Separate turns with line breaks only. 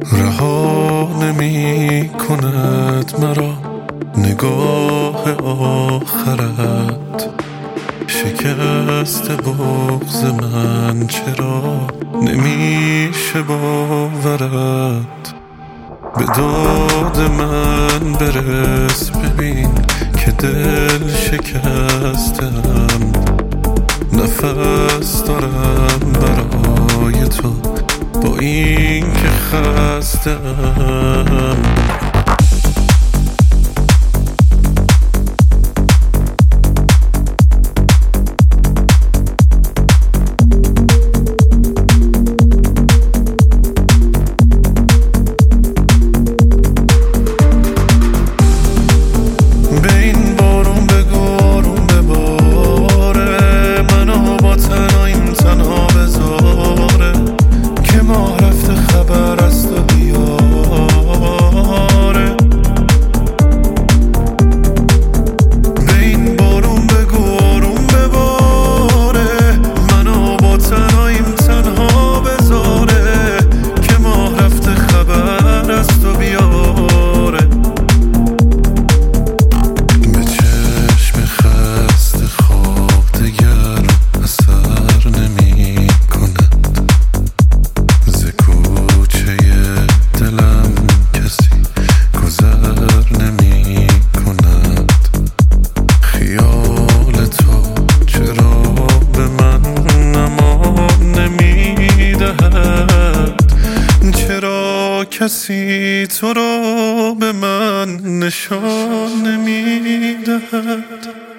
رها نمی کند مرا نگاه آخرت. شکست بغض من چرا نمیشه باورت. به داد من برس ببین که دل شکستم. نفس دارم برای تو با این که خستم. کسی تو را به من نشان نمی‌دهد.